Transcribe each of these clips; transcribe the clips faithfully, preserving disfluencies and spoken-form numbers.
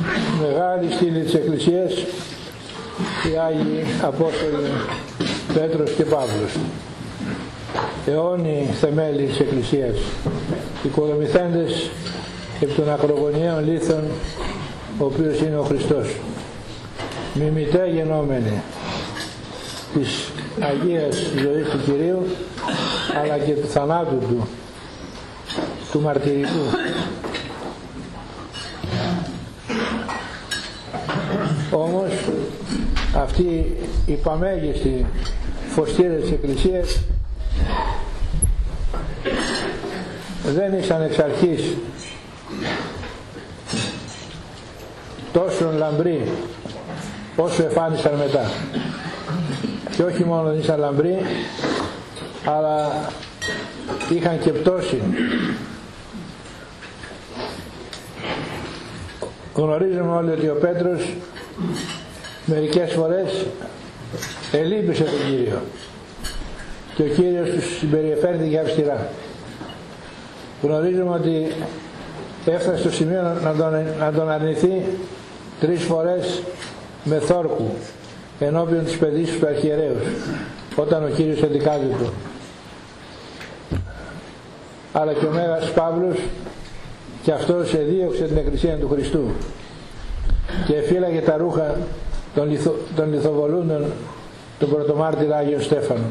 μεγάλη στήλη της Εκκλησίας, οι Άγιοι Απόστολοι Πέτρος και Παύλος, αιώνιοι θεμέλοι της Εκκλησίας, οικοδομηθέντες επί των ακρογωνιαίων λίθων, ο οποίος είναι ο Χριστός, μιμητέ γενόμενοι της Αγίας ζωής του Κυρίου, αλλά και του θανάτου του, του μαρτυρικού. Όμως αυτοί οι παμέγιστοι φωστήρες της Εκκλησίας δεν ήσαν εξ αρχής τόσο λαμπροί όσο εφάνισαν μετά. Και όχι μόνο δεν ήσαν λαμπροί, αλλά είχαν και πτώση. Γνωρίζουμε όλοι ότι ο Πέτρος μερικές φορές ελείπησε τον Κύριο και ο Κύριος τους συμπεριεφέρθηκε αυστηρά. Γνωρίζουμε ότι έφτασε στο σημείο να τον, να τον αρνηθεί τρεις φορές με θόρκου ενώπιον της παιδείας του αρχιερέους, όταν ο Κύριος εντικάζει του. Αλλά και ο Μέγας Παύλος και αυτός εδίωξε την Εκκλησία του Χριστού και εφύλαγε τα ρούχα των, λιθο, των λιθοβολούντων του πρωτομάρτυρα Άγιο Στέφανο.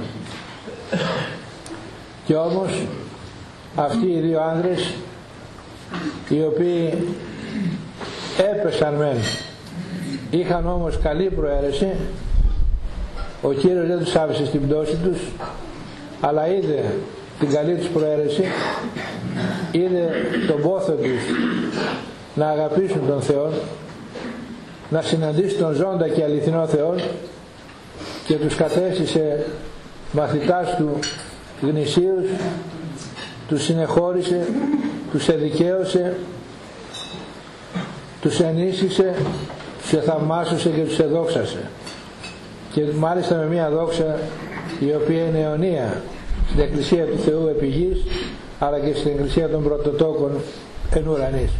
Και όμως αυτοί οι δύο άνδρες, οι οποίοι έπεσαν μεν, είχαν όμως καλή προαίρεση, ο Κύριος δεν τους άφησε στην πτώση τους, αλλά είδε την καλή τους προαίρεση, είδε τον πόθο τους να αγαπήσουν τον Θεό, να συναντήσουν τον ζώντα και αληθινό Θεό, και τους κατέστησε μαθητάς του γνησίους, τους συνεχώρησε, τους εδικαίωσε, τους ενίσχυσε, τους εθαυμάσωσε και τους εδόξασε, και μάλιστα με μια δόξα η οποία είναι αιωνία στην Εκκλησία του Θεού επί γης, αλλά και στην Εκκλησία των Πρωτοτόκων εν ουρανής.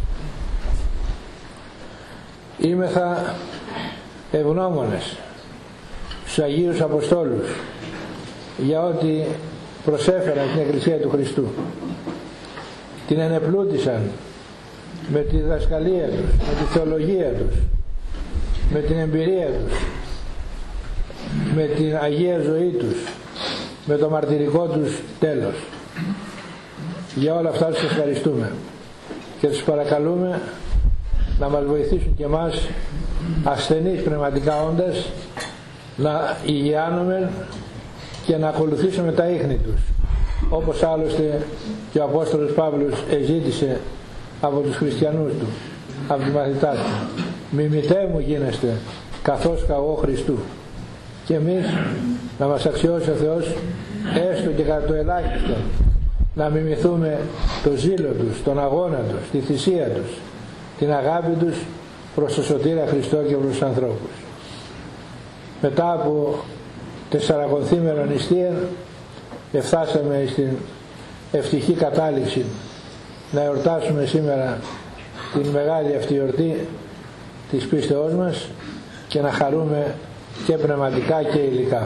Είμεθα ευγνώμονες στους Αγίους Αποστόλους για ό,τι προσέφεραν στην Εκκλησία του Χριστού. Την ενεπλούτησαν με τη διδασκαλία τους, με τη θεολογία τους, με την εμπειρία τους, με την Αγία ζωή τους, με το μαρτυρικό τους τέλος. Για όλα αυτά τους ευχαριστούμε και τους παρακαλούμε να μας βοηθήσουν και εμάς, ασθενείς πνευματικά όντας, να υγιάνουμε και να ακολουθήσουμε τα ίχνη τους, όπως άλλωστε και ο Απόστολος Παύλος εζήτησε από τους χριστιανούς του, από τους μαθητάς του. Μιμητέ μου γίνεστε καθώς καγώ Χριστού. Και εμείς να μας αξιώσει ο Θεός έστω και κατά το ελάχιστο να μιμηθούμε το ζήλο τους, τον αγώνα τους, τη θυσία τους, την αγάπη τους προς τον Σωτήρα Χριστό και προς τους ανθρώπους. Μετά από τεσσαρακονθήμερον νηστεία εφτάσαμε στην ευτυχή κατάληξη να εορτάσουμε σήμερα την μεγάλη αυτή εορτή της πίστεώς μας και να χαρούμε και πνευματικά και υλικά.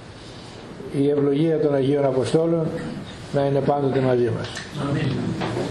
Η ευλογία των Αγίων Αποστόλων να είναι πάντοτε μαζί μας. Αμήν.